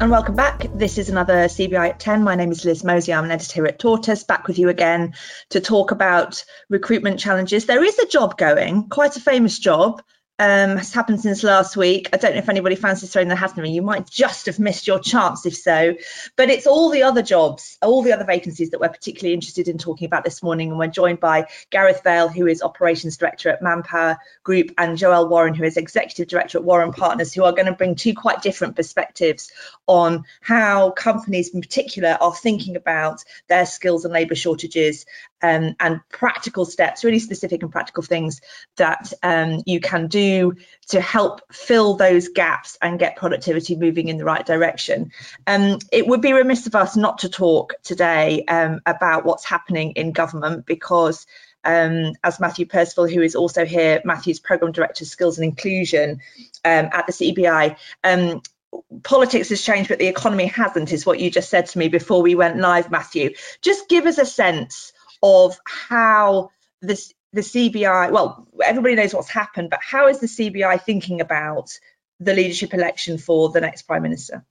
and welcome back. This is another CBI at 10. My name is Liz Mosey. I'm an editor here at Tortoise, back with you again to talk about recruitment challenges. There is a job going, quite a famous job. Has happened since last week. I don't know if anybody fancies throwing their hat in. You might just have missed your chance if so, but it's all the other jobs, all the other vacancies that we're particularly interested in talking about this morning. And we're joined by Gareth Vale, who is Operations Director at Manpower Group, and Joelle Warren, who is Executive Director at Warren Partners, who are going to bring two quite different perspectives on how companies in particular are thinking about their skills and labour shortages, and practical steps, really specific and practical things that you can do to help fill those gaps and get productivity moving in the right direction. It would be remiss of us not to talk today about what's happening in government, because as Matthew Percival, who is also here, Matthew's Programme Director, Skills and Inclusion at the CBI, politics has changed, but the economy hasn't, is what you just said to me before we went live, Matthew. Just give us a sense of how the CBI, well, everybody knows what's happened, but how is the CBI thinking about the leadership election for the next Prime Minister?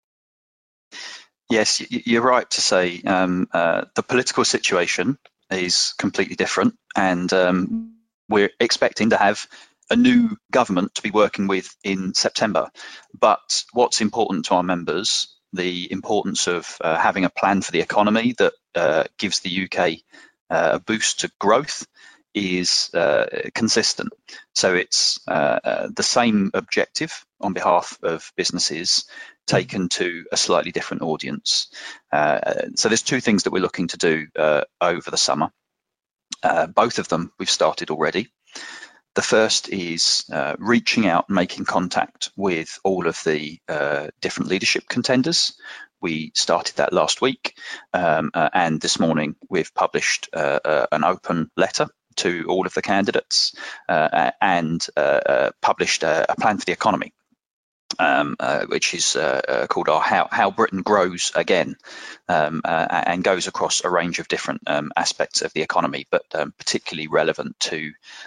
Yes, you're right to say the political situation is completely different, and we're expecting to have a new government to be working with in September. But what's important to our members, the importance of having a plan for the economy that gives the UK a boost to growth, is consistent. So it's the same objective on behalf of businesses taken to a slightly different audience. So there's two things that we're looking to do over the summer. Both of them we've started already. The first is reaching out and making contact with all of the different leadership contenders. We started that last week, and this morning we've published an open letter to all of the candidates and published a plan for the economy, which is called our How Britain Grows Again, and goes across a range of different aspects of the economy, but particularly relevant to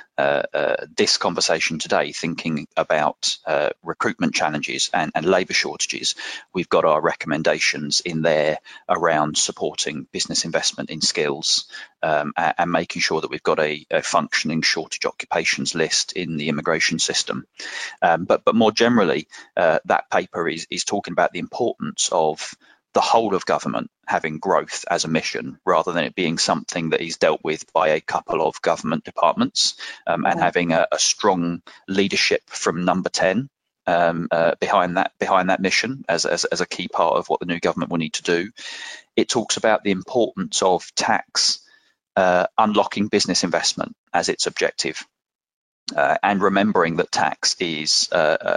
this conversation today, thinking about recruitment challenges and labour shortages. We've got our recommendations in there around supporting business investment in skills, and making sure that we've got a functioning shortage occupations list in the immigration system. But more generally, that paper is talking about the importance of the whole of government having growth as a mission, rather than it being something that is dealt with by a couple of government departments, and having a strong leadership from number 10 behind that mission as a key part of what the new government will need to do. It talks about the importance of tax unlocking business investment as its objective, and remembering that tax is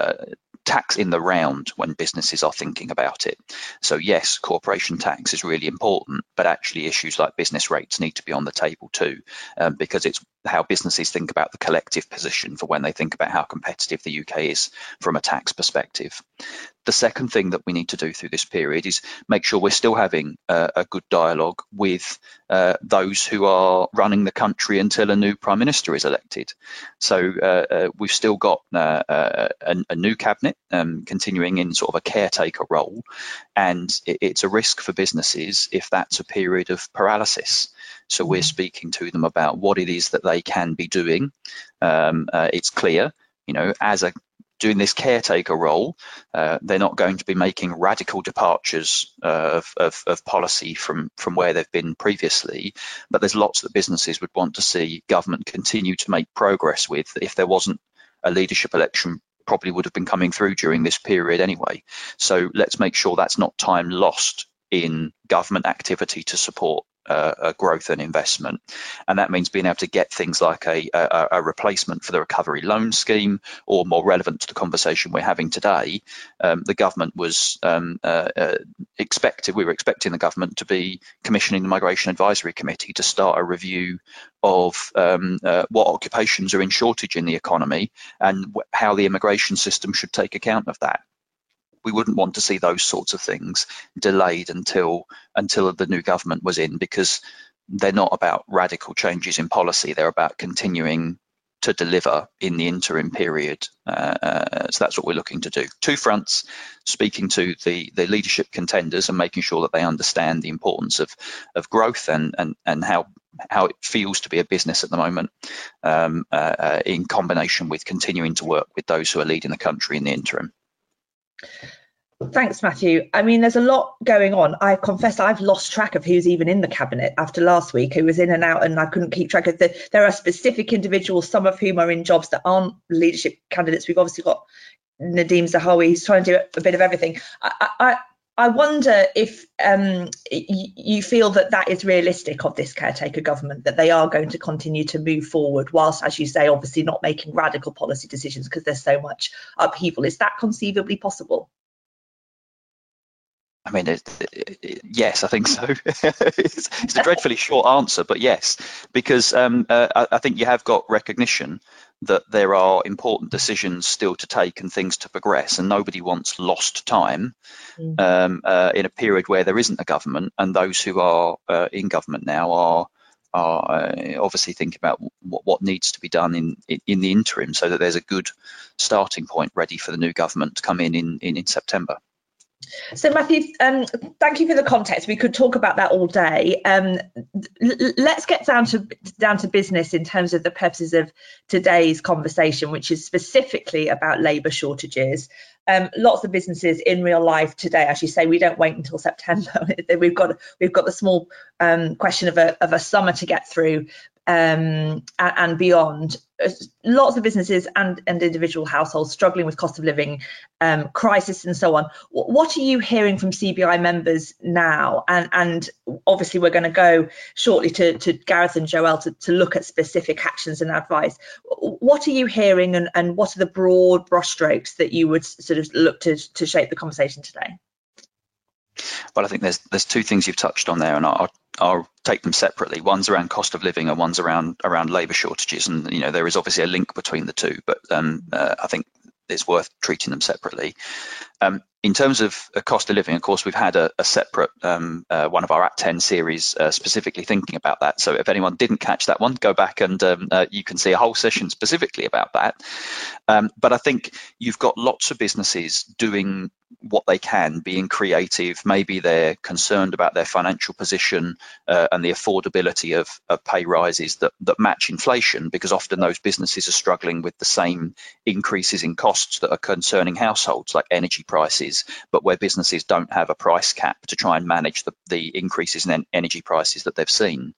tax in the round when businesses are thinking about it. So yes, corporation tax is really important, but actually issues like business rates need to be on the table too, because it's how businesses think about the collective position for when they think about how competitive the UK is from a tax perspective. The second thing that we need to do through this period is make sure we're still having a good dialogue with those who are running the country until a new Prime Minister is elected. So we've still got a new cabinet continuing in sort of a caretaker role, and it's a risk for businesses if that's a period of paralysis. So we're speaking to them about what it is that they can be doing. It's clear, as doing this caretaker role, they're not going to be making radical departures of policy from where they've been previously, but there's lots that businesses would want to see government continue to make progress with. If there wasn't a leadership election, probably would have been coming through during this period anyway. So let's make sure that's not time lost in government activity to support growth and investment. And that means being able to get things like a replacement for the recovery loan scheme, or more relevant to the conversation we're having today, the government was we were expecting the government to be commissioning the Migration Advisory Committee to start a review of what occupations are in shortage in the economy and how the immigration system should take account of that. We wouldn't want to see those sorts of things delayed until the new government was in, because they're not about radical changes in policy. They're about continuing to deliver in the interim period. So that's what we're looking to do. Two fronts: speaking to the leadership contenders and making sure that they understand the importance of growth and how it feels to be a business at the moment, in combination with continuing to work with those who are leading the country in the interim. Thanks, Matthew. I mean, there's a lot going on. I confess I've lost track of who's even in the cabinet after last week, who was in and out, and I couldn't keep track of there are specific individuals, some of whom are in jobs that aren't leadership candidates. We've obviously got Nadhim Zahawi, who's trying to do a bit of everything. I wonder if you feel that is realistic of this caretaker government, that they are going to continue to move forward whilst, as you say, obviously not making radical policy decisions because there's so much upheaval. Is that conceivably possible? I mean, yes, I think so. It's a dreadfully short answer, but yes, because I think you have got recognition that there are important decisions still to take and things to progress, and nobody wants lost time in a period where there isn't a government, and those who are in government now are obviously thinking about what needs to be done in the interim, so that there's a good starting point ready for the new government to come in September. So Matthew, thank you for the context. We could talk about that all day. Let's get down to business in terms of the purposes of today's conversation, which is specifically about labour shortages. Lots of businesses in real life today, as you say, we don't wait until September. we've got the small question of a summer to get through. And beyond, lots of businesses and individual households struggling with cost of living crisis and so on. What are you hearing from CBI members now? And obviously we're going to go shortly to Gareth and Joelle to look at specific actions and advice. What are you hearing, and what are the broad brushstrokes that you would sort of look to shape the conversation today? Well, I think there's two things you've touched on there, and I'll take them separately. One's around cost of living, and one's around labour shortages. And there is obviously a link between the two, but I think it's worth treating them separately. In terms of cost of living, of course, we've had a separate one of our At 10 series specifically thinking about that. So if anyone didn't catch that one, go back and you can see a whole session specifically about that. But I think you've got lots of businesses doing what they can, being creative. Maybe they're concerned about their financial position and the affordability of pay rises that match inflation, because often those businesses are struggling with the same increases in costs that are concerning households, like energy prices, but where businesses don't have a price cap to try and manage the increases in energy prices that they've seen.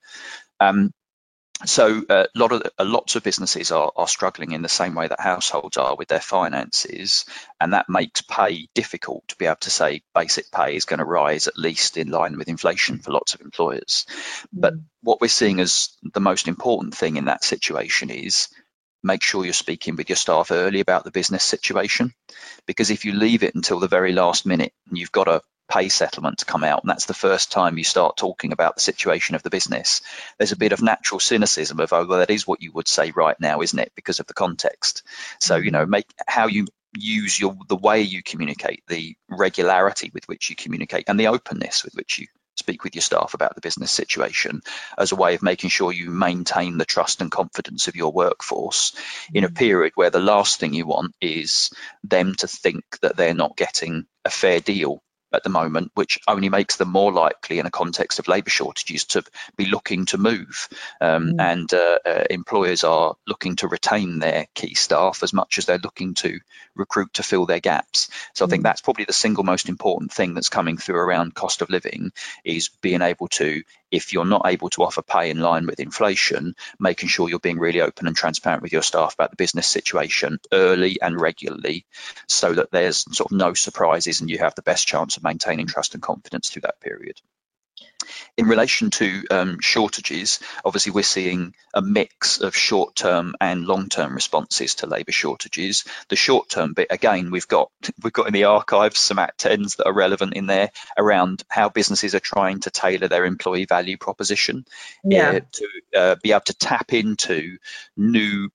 So lots of businesses are struggling in the same way that households are with their finances, and that makes pay difficult to be able to say basic pay is going to rise at least in line with inflation for lots of employers. But what we're seeing as the most important thing in that situation is make sure you're speaking with your staff early about the business situation, because if you leave it until the very last minute and you've got a pay settlement to come out, and that's the first time you start talking about the situation of the business, there's a bit of natural cynicism of, oh, well, that is what you would say right now, isn't it, because of the context. So make how you use the way you communicate, the regularity with which you communicate, and the openness with which you speak with your staff about the business situation as a way of making sure you maintain the trust and confidence of your workforce in a period where the last thing you want is them to think that they're not getting a fair deal at the moment, which only makes them more likely in a context of labour shortages to be looking to move. And employers are looking to retain their key staff as much as they're looking to recruit to fill their gaps. So I think that's probably the single most important thing that's coming through around cost of living, is being able to, if you're not able to offer pay in line with inflation, making sure you're being really open and transparent with your staff about the business situation early and regularly, so that there's sort of no surprises and you have the best chance of maintaining trust and confidence through that period. In relation to shortages, obviously we're seeing a mix of short-term and long-term responses to labour shortages. The short-term bit, again, we've got in the archives some At 10s that are relevant in there around how businesses are trying to tailor their employee value proposition to be able to tap into new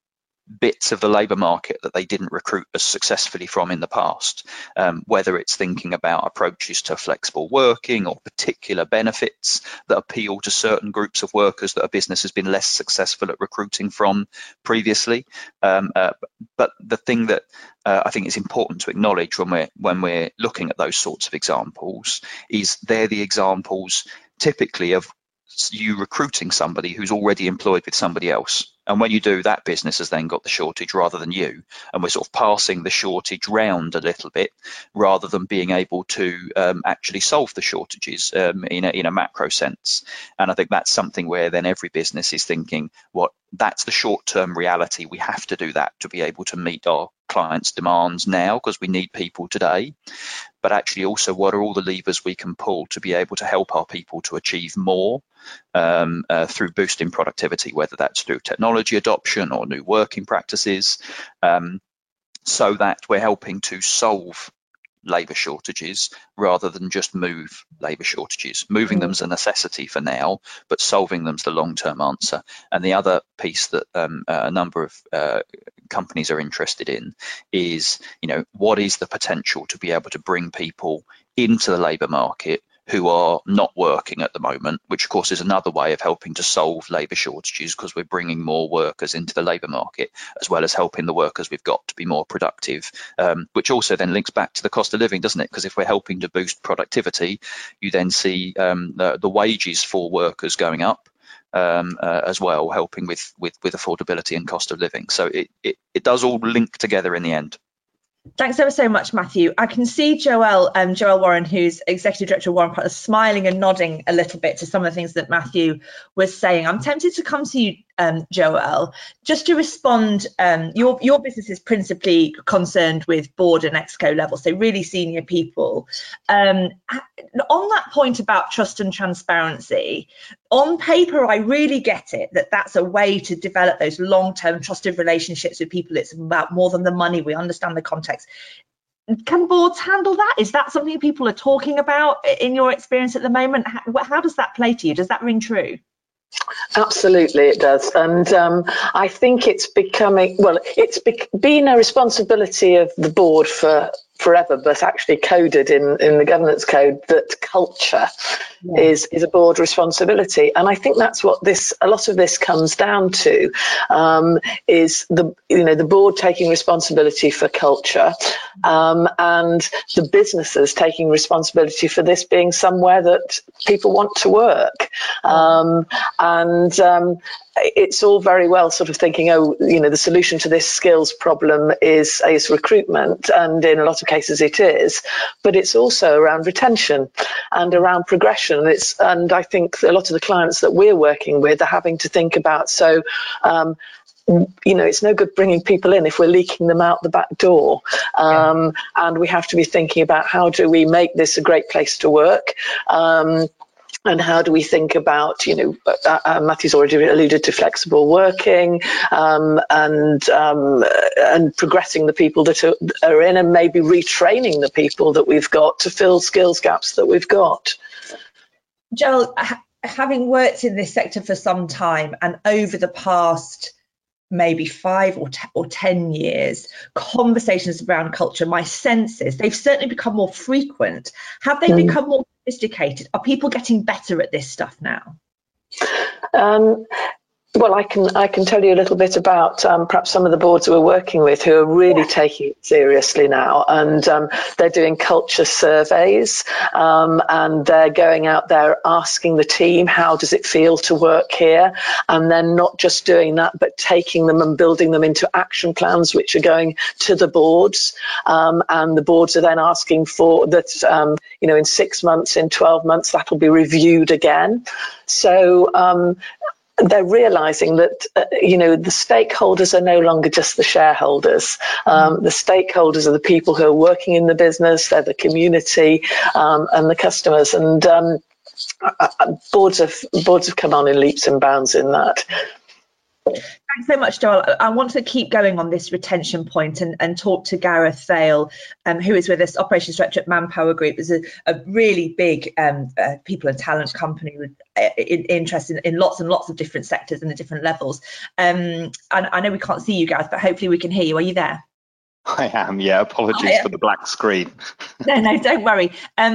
bits of the labour market that they didn't recruit as successfully from in the past, whether it's thinking about approaches to flexible working or particular benefits that appeal to certain groups of workers that a business has been less successful at recruiting from previously. But the thing that I think is important to acknowledge when we're looking at those sorts of examples is they're the examples typically of you recruiting somebody who's already employed with somebody else. And when you do, that business has then got the shortage rather than you. And we're sort of passing the shortage round a little bit rather than being able to actually solve the shortages in a macro sense. And I think that's something where then every business is thinking, that's the short-term reality. We have to do that to be able to meet our clients' demands now because we need people today. But actually also, what are all the levers we can pull to be able to help our people to achieve more through boosting productivity, whether that's through technology adoption or new working practices, so that we're helping to solve labour shortages rather than just move labour shortages. Moving them's a necessity for now, but solving them's the long-term answer. And the other piece that a number of companies are interested in is, what is the potential to be able to bring people into the labour market who are not working at the moment, which of course is another way of helping to solve labour shortages because we're bringing more workers into the labour market, as well as helping the workers we've got to be more productive, which also then links back to the cost of living, doesn't it? Because if we're helping to boost productivity, you then see the wages for workers going up as well, helping with affordability and cost of living. So it does all link together in the end. Thanks ever so much, Matthew. I can see Joelle Warren, who's Executive Director of Warren Partners, smiling and nodding a little bit to some of the things that Matthew was saying. I'm tempted to come to you, Joelle, just to respond. Your business is principally concerned with board and exco level, so really senior people. On that point about trust and transparency, on paper, I really get it that that's a way to develop those long-term trusted relationships with people. It's about more than the money. We understand the context. Can boards handle that? Is that something people are talking about in your experience at the moment? How does that play to you? Does that ring true? Absolutely, it does. And I think it's becoming, it's been a responsibility of the board for forever, but actually coded in the governance code that culture is a board responsibility. And I think that's what a lot of this comes down to, is the board taking responsibility for culture, and the businesses taking responsibility for this being somewhere that people want to work. It's all very well sort of thinking, the solution to this skills problem is recruitment, and in a lot of cases it is, but it's also around retention and around progression. And I think a lot of the clients that we're working with are having to think about, it's no good bringing people in if we're leaking them out the back door. And we have to be thinking about how do we make this a great place to work. And how do we think about, Matthew's already alluded to flexible working, and progressing the people that are in, and maybe retraining the people that we've got to fill skills gaps that we've got. Joelle, having worked in this sector for some time, and over the past maybe 5 or 10 years, conversations around culture, my sense is they've certainly become more frequent. Have they become more sophisticated? Are people getting better at this stuff now? Well, I can tell you a little bit about perhaps some of the boards we're working with who are really taking it seriously now, and they're doing culture surveys, and they're going out there asking the team, how does it feel to work here? And then not just doing that, but taking them and building them into action plans, which are going to the boards, and the boards are then asking for that, in 6 months, in 12 months, that'll be reviewed again. So they're realizing that, the stakeholders are no longer just the shareholders. The stakeholders are the people who are working in the business, they're the community, and the customers. And boards have come on in leaps and bounds in that. Thanks so much, Joel. I want to keep going on this retention point and talk to Gareth Thale, who is with us, Operations Director at Manpower Group. Is a really big people and talent company with interest in lots and lots of different sectors and the different levels. And I know we can't see you, Gareth, but hopefully we can hear you. Are you there? I am, yeah. Apologies for the black screen. No, don't worry.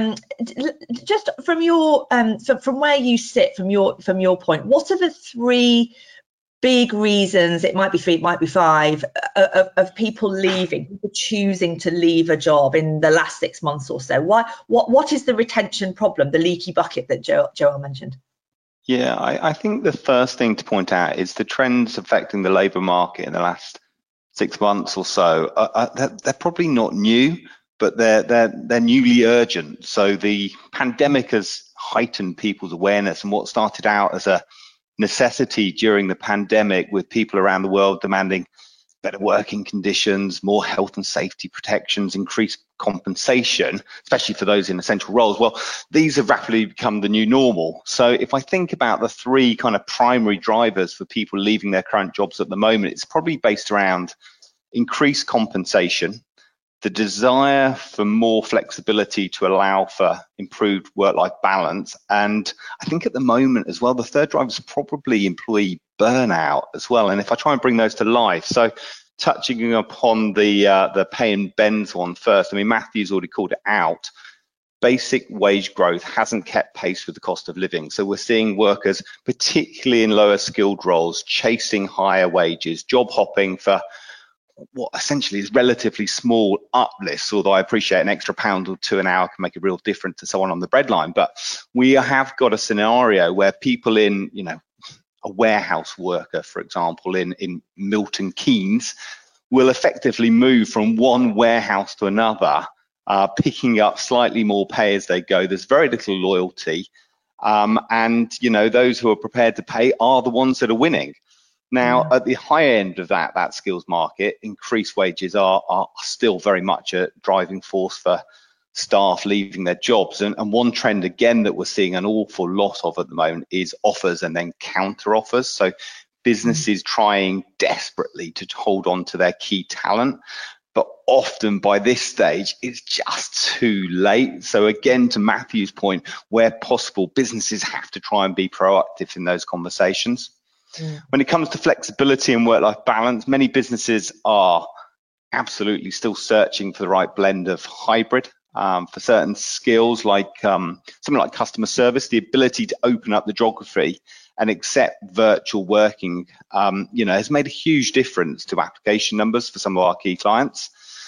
Just from your from where you sit, from your point, what are the three big reasons, it might be 3, it might be 5, of people leaving, people choosing to leave a job in the last 6 months or so? What is the retention problem, the leaky bucket that Joel mentioned? Yeah, I think the first thing to point out is the trends affecting the labour market in the last 6 months or so. They're probably not new, but they're newly urgent. So the pandemic has heightened people's awareness, and what started out as a necessity during the pandemic, with people around the world demanding better working conditions, more health and safety protections, increased compensation, especially for those in essential roles. Well, these have rapidly become the new normal. So if I think about the 3 kind of primary drivers for people leaving their current jobs at the moment, it's probably based around increased compensation, the desire for more flexibility to allow for improved work-life balance, and I think at the moment as well, the third driver is probably employee burnout as well. And if I try and bring those to life, so touching upon the pay and bends one first, I mean, Matthew's already called it out. Basic wage growth hasn't kept pace with the cost of living. So we're seeing workers, particularly in lower skilled roles, chasing higher wages, job hopping for what essentially is relatively small uplifts, although I appreciate an extra £1 or 2 an hour can make a real difference to someone on the breadline. But we have got a scenario where people in, a warehouse worker, for example, in Milton Keynes, will effectively move from one warehouse to another, picking up slightly more pay as they go. There's very little loyalty. And those who are prepared to pay are the ones that are winning. Now, at the high end of that skills market, increased wages are still very much a driving force for staff leaving their jobs. And one trend, again, that we're seeing an awful lot of at the moment is offers and then counter offers. So businesses trying desperately to hold on to their key talent, but often by this stage, it's just too late. So again, to Matthew's point, where possible, businesses have to try and be proactive in those conversations. When it comes to flexibility and work-life balance, many businesses are absolutely still searching for the right blend of hybrid. For certain skills like something like customer service, the ability to open up the geography and accept virtual working, has made a huge difference to application numbers for some of our key clients.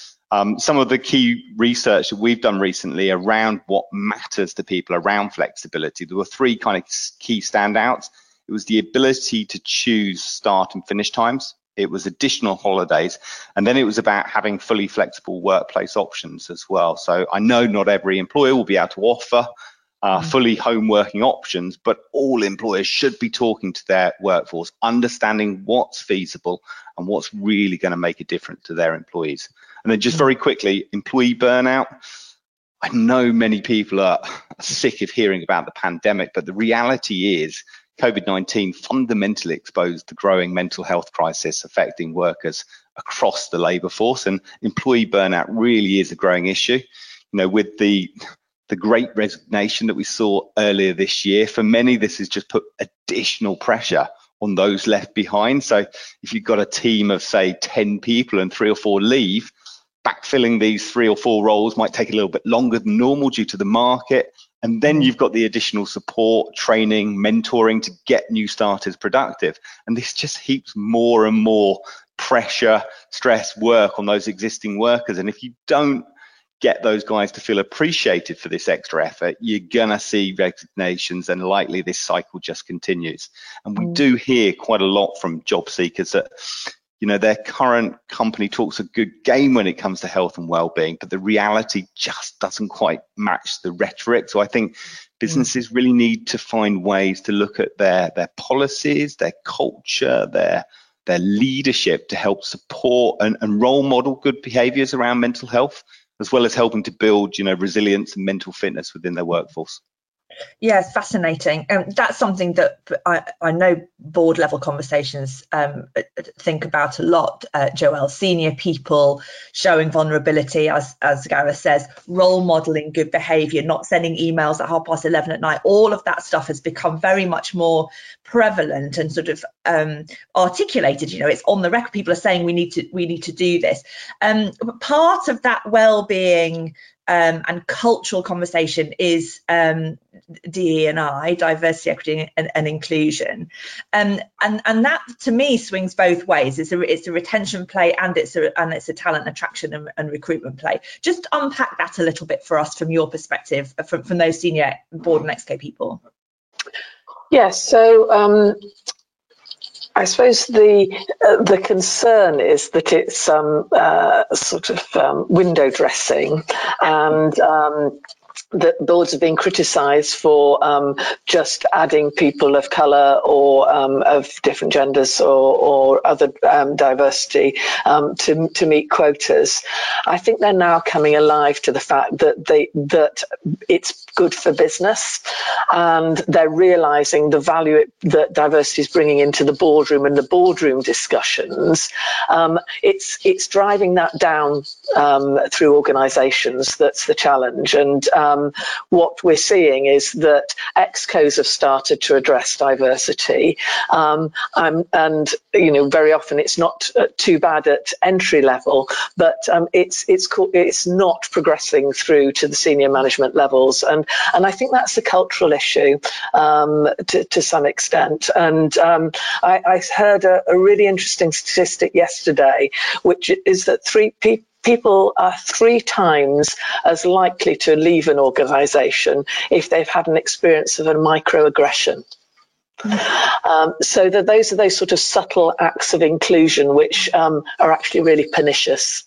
Some of the key research that we've done recently around what matters to people around flexibility, there were 3 kind of key standouts. It was the ability to choose start and finish times. It was additional holidays. And then it was about having fully flexible workplace options as well. So I know not every employer will be able to offer fully home working options, but all employers should be talking to their workforce, understanding what's feasible and what's really going to make a difference to their employees. And then just very quickly, employee burnout. I know many people are sick of hearing about the pandemic, but the reality is COVID-19 fundamentally exposed the growing mental health crisis affecting workers across the labour force, and employee burnout really is a growing issue. With the great resignation that we saw earlier this year, for many this has just put additional pressure on those left behind. So if you've got a team of say 10 people and 3 or 4 leave, backfilling these 3 or 4 roles might take a little bit longer than normal due to the market. And then you've got the additional support, training, mentoring to get new starters productive. And this just heaps more and more pressure, stress, work on those existing workers. And if you don't get those guys to feel appreciated for this extra effort, you're gonna see resignations, and likely this cycle just continues. And we do hear quite a lot from job seekers that their current company talks a good game when it comes to health and well-being, but the reality just doesn't quite match the rhetoric. So I think businesses really need to find ways to look at their policies, their culture, their leadership to help support and role model good behaviors around mental health, as well as helping to build, resilience and mental fitness within their workforce. Yes, fascinating. That's something that I know board level conversations think about a lot, Joelle. Senior people showing vulnerability, as Gareth says, role modelling good behaviour, not sending emails at 11:30 at night. All of that stuff has become very much more prevalent and sort of articulated. You know, it's on the record. People are saying we need to do this. Part of that well-being and cultural conversation is DE&I, diversity, equity, and inclusion, and that to me swings both ways. It's a retention play and it's a talent attraction and recruitment play. Just unpack that a little bit for us from your perspective, from those senior board and exco people. Yes, so I suppose the concern is that it's sort of window dressing, and that boards have been criticised for just adding people of colour or of different genders or other diversity to meet quotas. I think they're now coming alive to the fact that it's good for business, and they're realising the value that diversity is bringing into the boardroom and the boardroom discussions. It's driving that down through organisations. That's the challenge, and what we're seeing is that excos have started to address diversity, and you know, very often it's not too bad at entry level, but it's not progressing through to the senior management levels, and I think that's a cultural issue to some extent. And I heard a really interesting statistic yesterday, which is that people are 3 times as likely to leave an organisation if they've had an experience of a microaggression. So that those are those sort of subtle acts of inclusion which are actually really pernicious,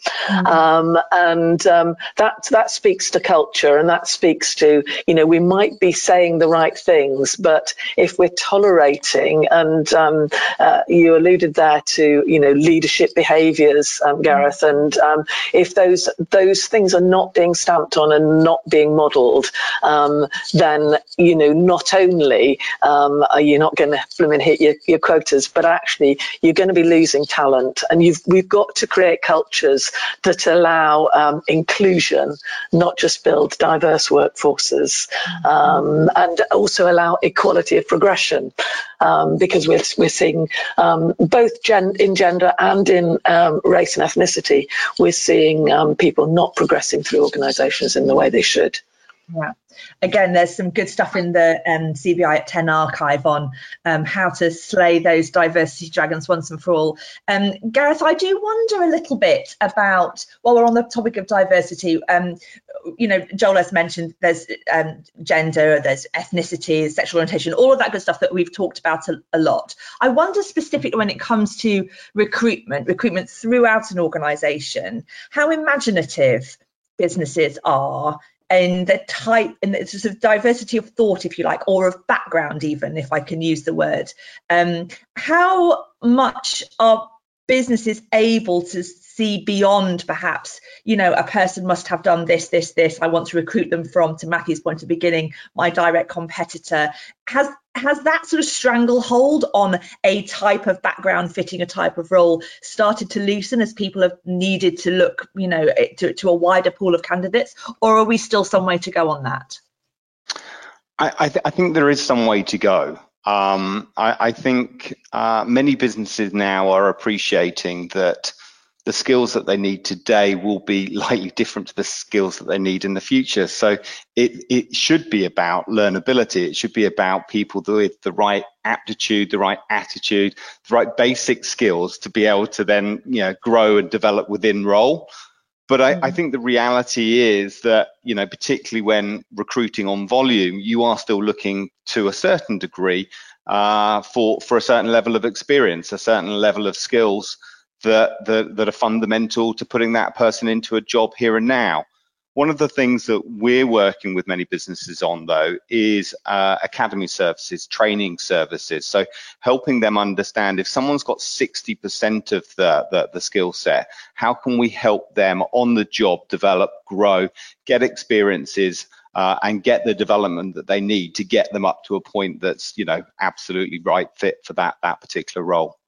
and that speaks to culture, and that speaks to, you know, we might be saying the right things, but if we're tolerating, and you alluded there to, you know, leadership behaviours, Gareth, and if those things are not being stamped on and not being modelled, then, you know, not only are you not going to hit your quotas, but actually you're going to be losing talent. And we've got to create cultures that allow inclusion, not just build diverse workforces, and also allow equality of progression, because we're seeing both in gender and in race and ethnicity, we're seeing people not progressing through organisations in the way they should. Yeah. Again, there's some good stuff in the CBI at 10 archive on how to slay those diversity dragons once and for all. Gareth, I do wonder a little bit about, while we're on the topic of diversity, you know, Joel has mentioned there's gender, there's ethnicity, sexual orientation, all of that good stuff that we've talked about a lot. I wonder specifically when it comes to recruitment throughout an organisation, how imaginative businesses are in the type and the sort of diversity of thought, if you like, or of background, even if I can use the word. How much are businesses able to see beyond perhaps, you know, a person must have done this, I want to recruit them from, to Matthew's point at the beginning, my direct competitor. Has that sort of stranglehold on a type of background fitting a type of role started to loosen as people have needed to look, you know, to a wider pool of candidates, or are we still some way to go on that? I think there is some way to go. I think many businesses now are appreciating that the skills that they need today will be likely different to the skills that they need in the future. So it should be about learnability. It should be about people with the right aptitude, the right attitude, the right basic skills to be able to then, you know, grow and develop within role. But I think the reality is that, you know, particularly when recruiting on volume, you are still looking to a certain degree for a certain level of experience, a certain level of skills that are fundamental to putting that person into a job here and now. One of the things that we're working with many businesses on, though, is academy services, training services. So helping them understand if someone's got 60% of the skill set, how can we help them on the job develop, grow, get experiences and get the development that they need to get them up to a point that's, absolutely right fit for that particular role.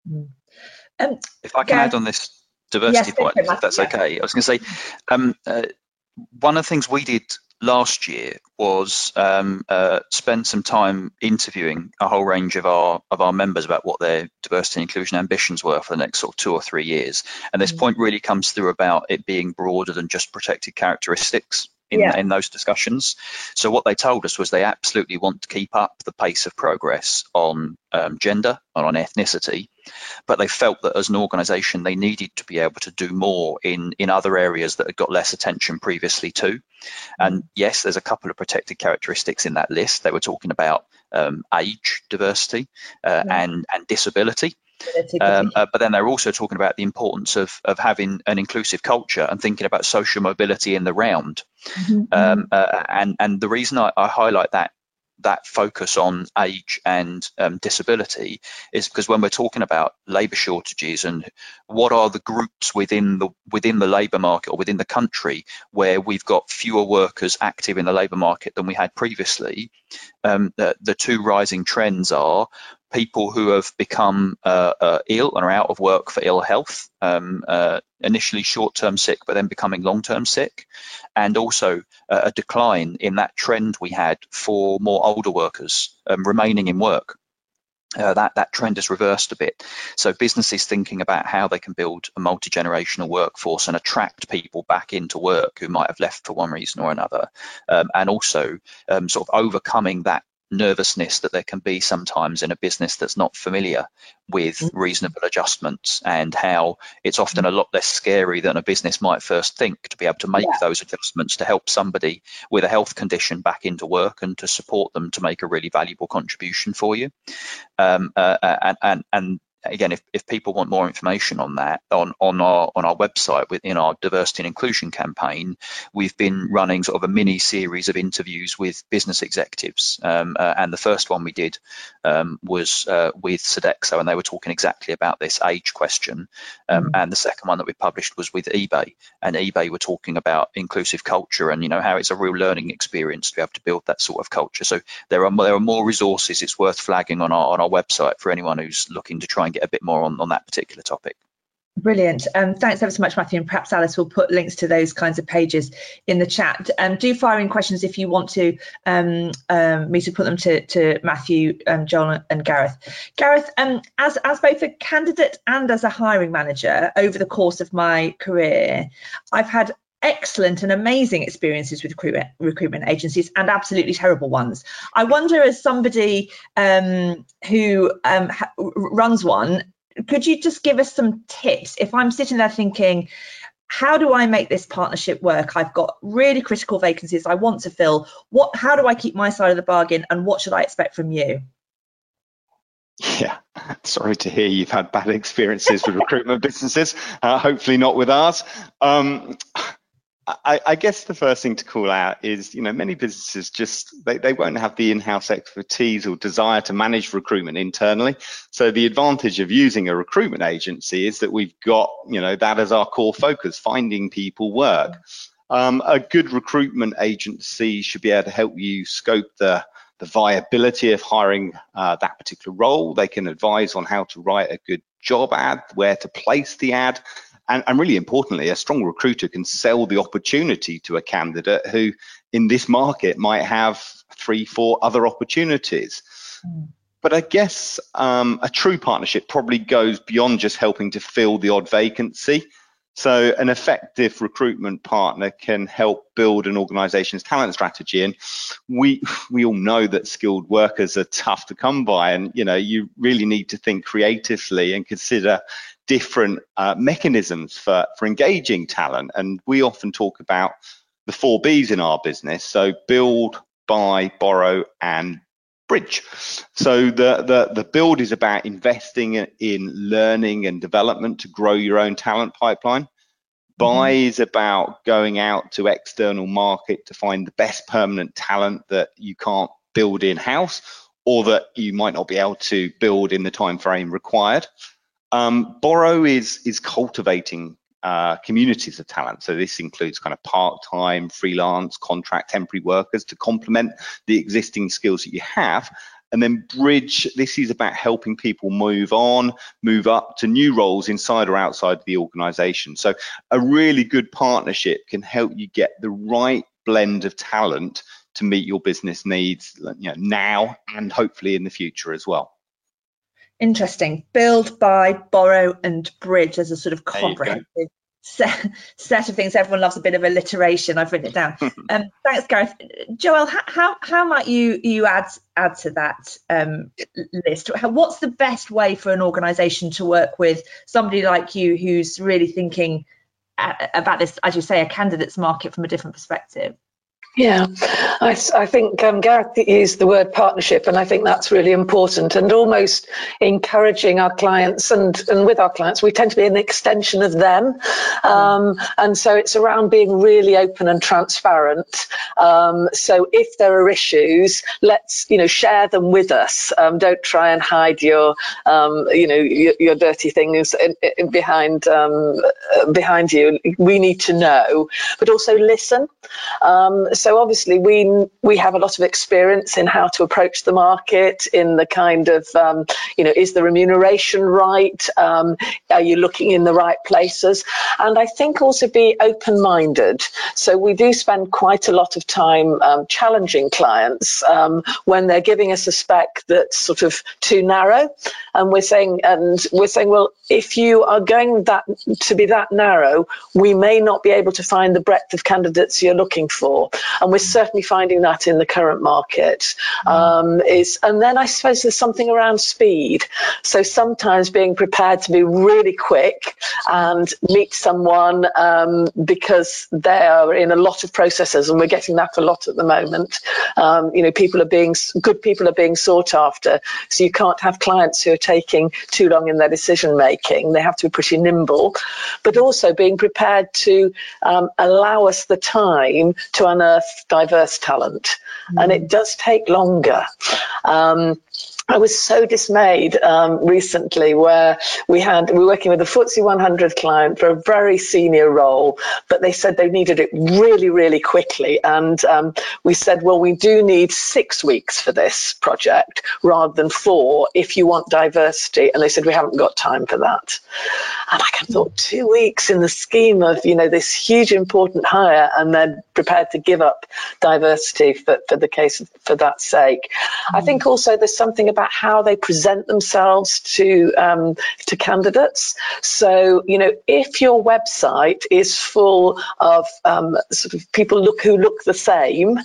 If I can add on this diversity point, if that's okay, I was going to say, one of the things we did last year was spend some time interviewing a whole range of our members about what their diversity and inclusion ambitions were for the next sort of 2 or 3 years. And this point really comes through about it being broader than just protected characteristics in those discussions. So what they told us was they absolutely want to keep up the pace of progress on gender and on ethnicity, but they felt that as an organisation they needed to be able to do more in other areas that had got less attention previously too. And yes, there's a couple of protected characteristics in that list. They were talking about age diversity and disability. But then they're also talking about the importance of having an inclusive culture and thinking about social mobility in the round. And the reason I highlight that focus on age and disability is because when we're talking about labour shortages and what are the groups within the labour market or within the country where we've got fewer workers active in the labour market than we had previously, the two rising trends are people who have become ill and are out of work for ill health, initially short-term sick, but then becoming long-term sick, and also a decline in that trend we had for more older workers remaining in work. That trend has reversed a bit. So businesses thinking about how they can build a multi-generational workforce and attract people back into work who might have left for one reason or another, and also sort of overcoming that nervousness that there can be sometimes in a business that's not familiar with reasonable adjustments, and how it's often a lot less scary than a business might first think to be able to make those adjustments to help somebody with a health condition back into work and to support them to make a really valuable contribution for you. And again, if people want more information on that, on our website within our diversity and inclusion campaign, we've been running sort of a mini series of interviews with business executives. And the first one we did was with Sodexo, and they were talking exactly about this age question. And the second one that we published was with eBay, and eBay were talking about inclusive culture and how it's a real learning experience to be able to build that sort of culture. So there are more resources. It's worth flagging on our website for anyone who's looking to try and get a bit more on that particular topic. Brilliant. Thanks ever so much, Matthew. And perhaps Alice will put links to those kinds of pages in the chat. Do fire in questions if you want to me to put them to Matthew, Joel and Gareth. Gareth, as both a candidate and as a hiring manager over the course of my career, I've had excellent and amazing experiences with recruitment agencies and absolutely terrible ones. I wonder, as somebody who runs one, could you just give us some tips if I'm sitting there thinking, how do I make this partnership work? I've got really critical vacancies I want to fill. How do I keep my side of the bargain, and what should I expect from you? Yeah, sorry to hear you've had bad experiences with recruitment businesses. Hopefully not with ours. I guess the first thing to call out is, many businesses they won't have the in-house expertise or desire to manage recruitment internally. So the advantage of using a recruitment agency is that we've got, that as our core focus, finding people work. A good recruitment agency should be able to help you scope the viability of hiring that particular role. They can advise on how to write a good job ad, where to place the ad. And really importantly, a strong recruiter can sell the opportunity to a candidate who in this market might have 3-4 other opportunities. But I guess a true partnership probably goes beyond just helping to fill the odd vacancy. So an effective recruitment partner can help build an organization's talent strategy. And we all know that skilled workers are tough to come by, and you really need to think creatively and consider different mechanisms for engaging talent. And we often talk about the 4 B's in our business. So build, buy, borrow, and bridge. So the build is about investing in learning and development to grow your own talent pipeline. Buy is about going out to external market to find the best permanent talent that you can't build in-house, or that you might not be able to build in the time frame required. Borrow is cultivating communities of talent. So this includes kind of part-time, freelance, contract, temporary workers to complement the existing skills that you have. And then Bridge, this is about helping people move on, move up to new roles inside or outside the organization. So a really good partnership can help you get the right blend of talent to meet your business needs, now and hopefully in the future as well. Interesting. Build, buy, borrow, and bridge as a sort of comprehensive set of things. Everyone loves a bit of alliteration. I've written it down. Thanks, Gareth. Joelle, how might you add to that list? What's the best way for an organisation to work with somebody like you who's really thinking about this, as you say, a candidates market from a different perspective? Yeah, I think Gareth used the word partnership, and I think that's really important, and almost encouraging our clients, and with our clients, we tend to be an extension of them. And so it's around being really open and transparent. So if there are issues, let's, share them with us. Don't try and hide your dirty things behind you. We need to know, but also listen. So obviously we have a lot of experience in how to approach the market, in the kind of, is the remuneration right? Are you looking in the right places? And I think also be open-minded. So we do spend quite a lot of time challenging clients when they're giving us a spec that's sort of too narrow. And we're saying, well, if you are going to be that narrow, we may not be able to find the breadth of candidates you're looking for. And we're certainly finding that in the current market. And then I suppose there's something around speed. So sometimes being prepared to be really quick and meet someone because they are in a lot of processes, and we're getting that a lot at the moment. Good people are being sought after. So you can't have clients who are taking too long in their decision making. They have to be pretty nimble, but also being prepared to allow us the time to unearth diverse talent. And it does take longer. I was so dismayed recently where we were working with a FTSE 100 client for a very senior role, but they said they needed it really, really quickly. And we said, well, we do need 6 weeks for this project rather than 4 if you want diversity. And they said, we haven't got time for that. And I thought 2 weeks in the scheme of, this huge important hire, and then prepared to give up diversity for that sake. I think also there's something about how they present themselves to candidates. So, if your website is full of sort of people who look the same,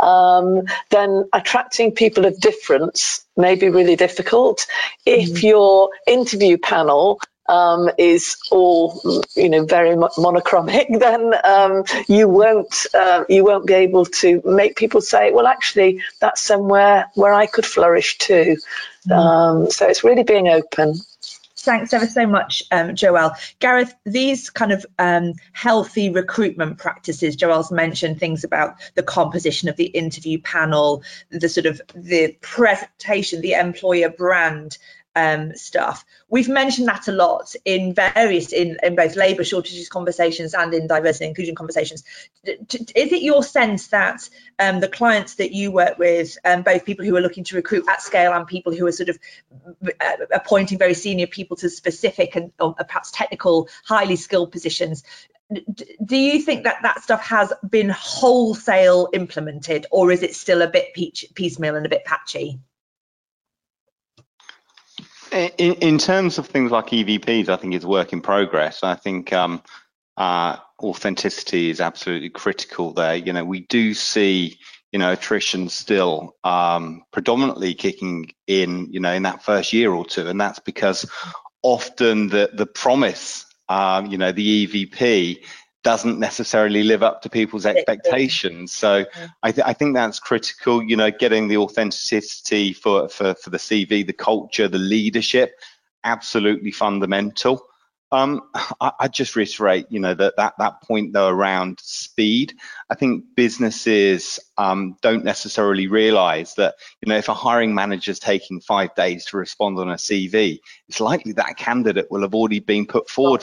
then attracting people of difference may be really difficult. If your interview panel is all very monochromic, then you won't be able to make people say, well, actually that's somewhere where I could flourish too. So it's really being open. Thanks ever so much, Joelle. Gareth, these kind of healthy recruitment practices, Joelle's mentioned things about the composition of the interview panel, the presentation, the employer brand stuff. We've mentioned that a lot in both labour shortages conversations and in diversity and inclusion conversations. Is it your sense that the clients that you work with, both people who are looking to recruit at scale and people who are sort of appointing very senior people to specific and or perhaps technical, highly skilled positions, do you think that stuff has been wholesale implemented, or is it still a bit piecemeal and a bit patchy? In terms of things like EVPs, I think it's a work in progress. I think authenticity is absolutely critical there. We do see, attrition still predominantly kicking in, in that first year or two, and that's because often the promise, the EVP doesn't necessarily live up to people's expectations. So I think that's critical, getting the authenticity for the CV, the culture, the leadership, absolutely fundamental. I just reiterate, that point though around speed. I think businesses don't necessarily realize that, if a hiring manager is taking 5 days to respond on a CV, it's likely that candidate will have already been put forward for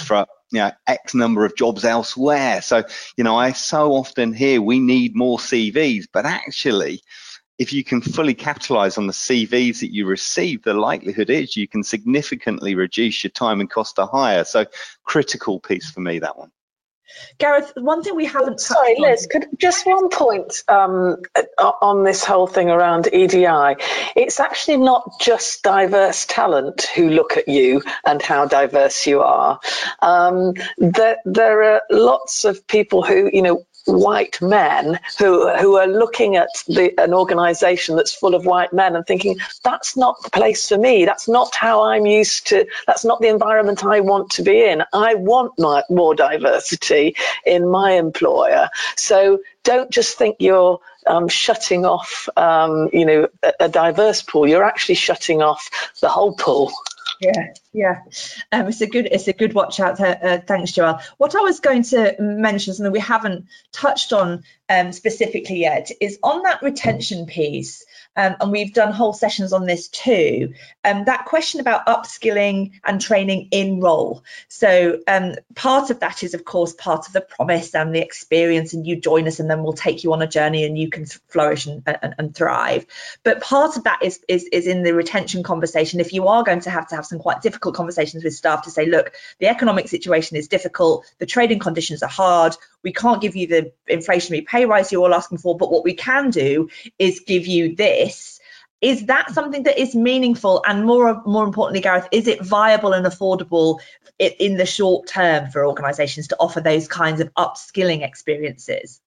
X number of jobs elsewhere. So, I so often hear we need more CVs, but actually, if you can fully capitalize on the CVs that you receive, the likelihood is you can significantly reduce your time and cost to hire. So critical piece for me, that one. Gareth, one thing we haven't Sorry, Liz, just one point on this whole thing around EDI. It's actually not just diverse talent who look at you and how diverse you are. There are lots of people who, white men who are looking at an organisation that's full of white men and thinking, that's not the place for me. That's not how I'm used to. That's not the environment I want to be in. I want more diversity in my employer. So don't just think you're shutting off, a diverse pool. You're actually shutting off the whole pool. Yeah. It's a good watch out. Thanks, Joelle. What I was going to mention, something we haven't touched on specifically yet, is on that retention piece. And we've done whole sessions on this too. That question about upskilling and training in role. So part of that is, of course, part of the promise and the experience, and you join us and then we'll take you on a journey and you can flourish and thrive. But part of that is in the retention conversation. If you are going to have some quite difficult conversations with staff to say, look, the economic situation is difficult, the trading conditions are hard, we can't give you the inflationary pay rise you're all asking for, but what we can do is give you this. Is that something that is meaningful? And more importantly, Gareth, is it viable and affordable in the short term for organisations to offer those kinds of upskilling experiences?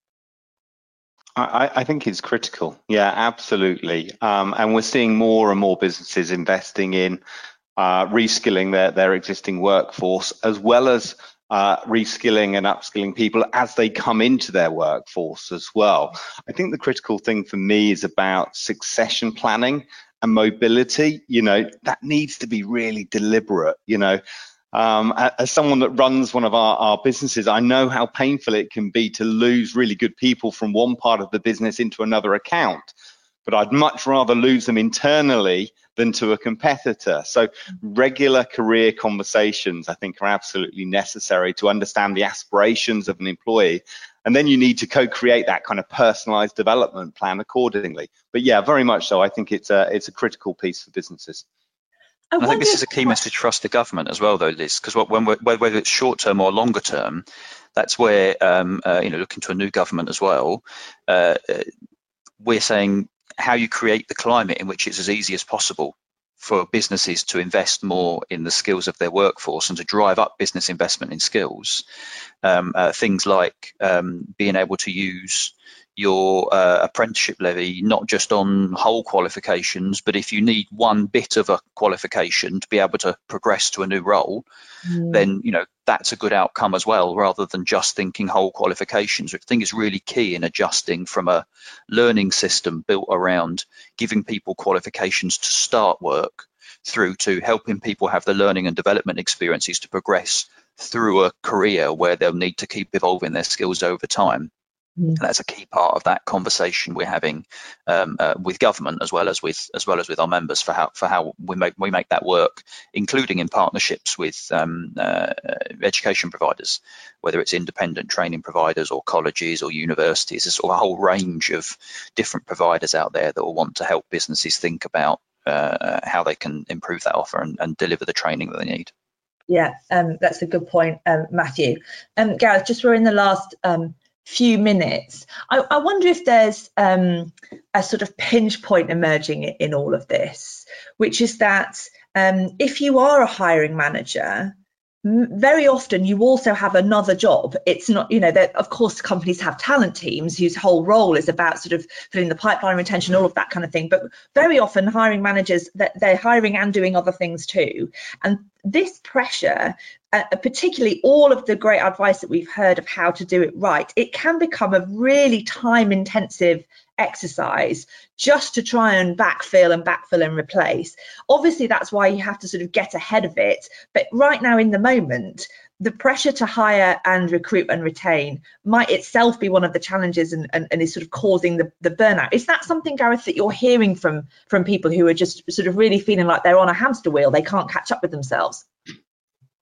I think it's critical. Yeah, absolutely. And we're seeing more and more businesses investing in reskilling their existing workforce, as well as reskilling and upskilling people as they come into their workforce as well. I think the critical thing for me is about succession planning and mobility. That needs to be really deliberate. As someone that runs one of our businesses, I know how painful it can be to lose really good people from one part of the business into another account. But I'd much rather lose them internally than to a competitor. So regular career conversations, I think, are absolutely necessary to understand the aspirations of an employee. And then you need to co-create that kind of personalized development plan accordingly. But yeah, very much so. I think it's a critical piece for businesses. I think this is a key message for us, the government, as well, though, Liz, because whether it's short term or longer term, that's where, looking to a new government as well, we're saying how you create the climate in which it's as easy as possible for businesses to invest more in the skills of their workforce and to drive up business investment in skills. Things like being able to use your apprenticeship levy not just on whole qualifications, but if you need one bit of a qualification to be able to progress to a new role, then that's a good outcome as well, rather than just thinking whole qualifications, which I think is really key in adjusting from a learning system built around giving people qualifications to start work through to helping people have the learning and development experiences to progress through a career where they'll need to keep evolving their skills over time. And that's a key part of that conversation we're having with government as well as with our members for how we make that work, including in partnerships with education providers, whether it's independent training providers or colleges or universities. There's sort of a whole range of different providers out there that will want to help businesses think about how they can improve that offer and deliver the training that they need. Yeah, that's a good point, Matthew. Gareth, just we're in the last few minutes. I wonder if there's a sort of pinch point emerging in all of this, which is that if you are a hiring manager, very often you also have another job. It's not, that of course companies have talent teams whose whole role is about sort of filling the pipeline, retention, all of that kind of thing. But very often hiring managers, that they're hiring and doing other things too. And this pressure, particularly all of the great advice that we've heard of how to do it right, it can become a really time intensive exercise just to try and backfill and replace. Obviously, that's why you have to sort of get ahead of it. But right now in the moment, the pressure to hire and recruit and retain might itself be one of the challenges and is sort of causing the burnout. Is that something, Gareth, that you're hearing from people who are just sort of really feeling like they're on a hamster wheel, they can't catch up with themselves?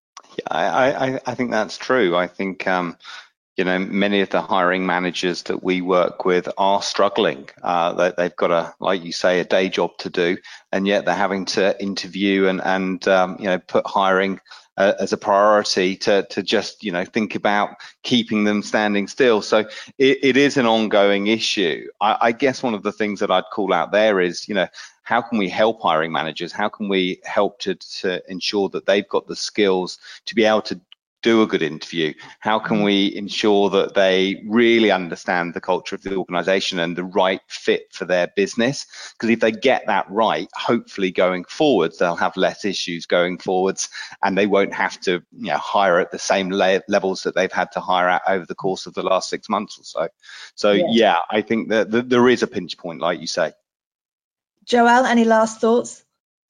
I think that's true. I think many of the hiring managers that we work with are struggling. They've got like you say, a day job to do, and yet they're having to interview and put hiring as a priority to just think about keeping them standing still. So it is an ongoing issue. I guess one of the things that I'd call out there is how can we help hiring managers? How can we help to ensure that they've got the skills to be able to do a good interview? How can we ensure that they really understand the culture of the organization and the right fit for their business? Because if they get that right, hopefully going forwards, they'll have less issues going forwards, and they won't have to hire at the same levels that they've had to hire at over the course of the last 6 months or so. So yeah, I think that there is a pinch point, like you say. Joelle, any last thoughts?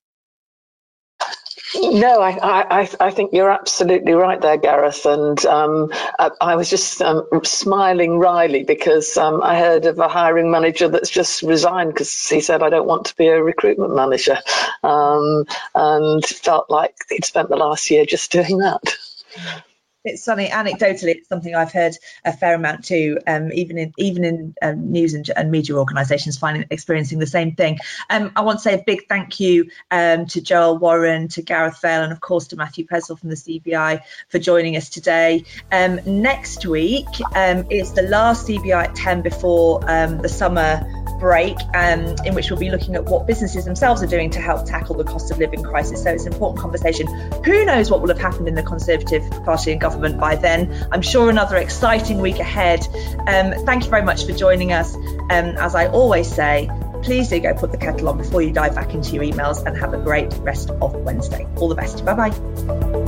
No, I think you're absolutely right there, Gareth. And I was just smiling wryly because I heard of a hiring manager that's just resigned because he said, I don't want to be a recruitment manager, and felt like he'd spent the last year just doing that. It's funny, anecdotally, it's something I've heard a fair amount too, even in news and media organisations experiencing the same thing. I want to say a big thank you to Joelle Warren, to Gareth Vale, and of course to Matthew Preswell from the CBI for joining us today. Next week is the last CBI at 10 before the summer break, in which we'll be looking at what businesses themselves are doing to help tackle the cost of living crisis. So it's an important conversation. Who knows what will have happened in the Conservative Party and government by then? I'm sure another exciting week ahead. Thank you very much for joining us. As I always say, please do go put the kettle on before you dive back into your emails, and have a great rest of Wednesday. All the best. Bye-bye.